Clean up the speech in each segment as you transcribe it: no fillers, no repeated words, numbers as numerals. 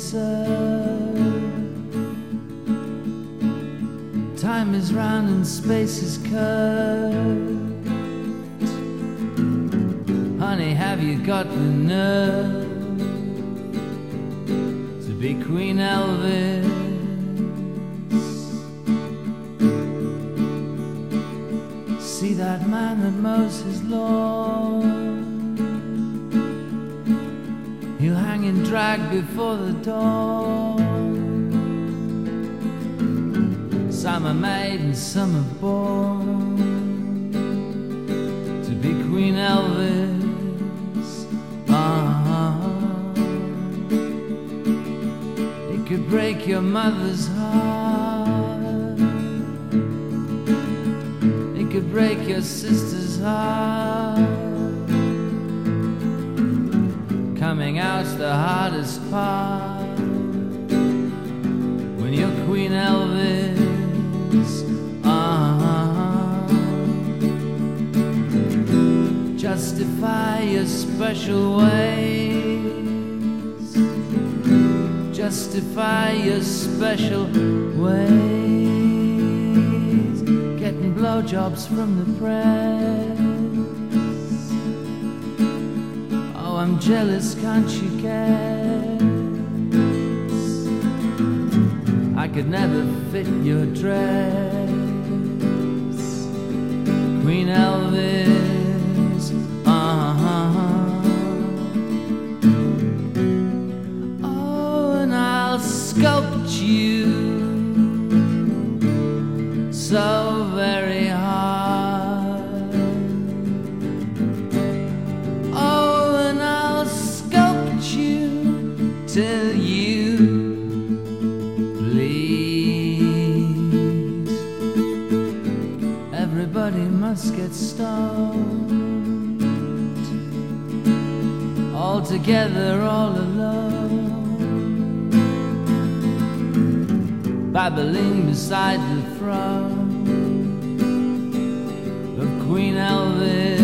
deserve. Time is round and space is curved. Honey, have you got the nerve to be Queen Elvis? See that man that mows his lawn? He'll hang in drag before the dawn. Some are made and some are born to be Queen Elvis. It could break your mother's heart. It could break your sister's heart. Coming out's the hardest part when you're Queen Elvis. Justify your special ways. Justify your special ways. Getting blowjobs from the press. Oh, I'm jealous, can't you guess? I could never fit your dress, Queen Elvis. Oh, and I'll sculpt you so very hard. Oh, and I'll sculpt you till you bleed. Everybody must get stoned, all together, all alone, babbling beside the throne of Queen Elvis.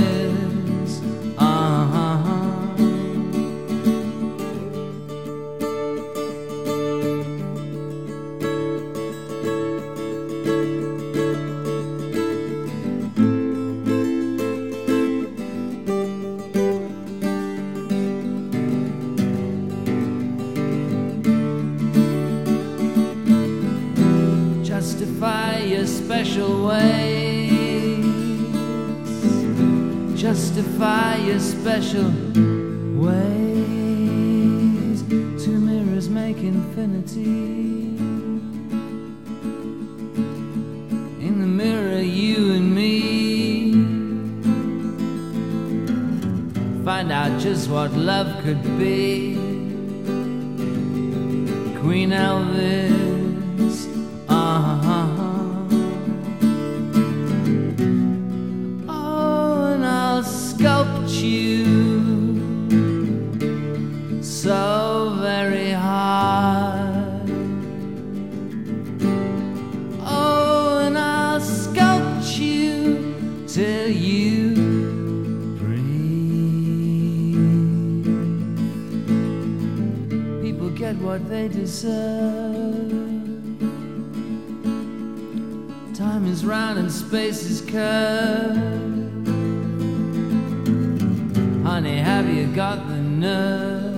Justify your special ways. Justify your special ways. Two mirrors make infinity. In the mirror, you and me. Find out just what love could be. Queen Elvis. Oh, and I'll sculpt you so very hard. Oh, and I'll sculpt you till you breathe. People get what they deserve. Time is round and space is curved. Honey, have you got the nerve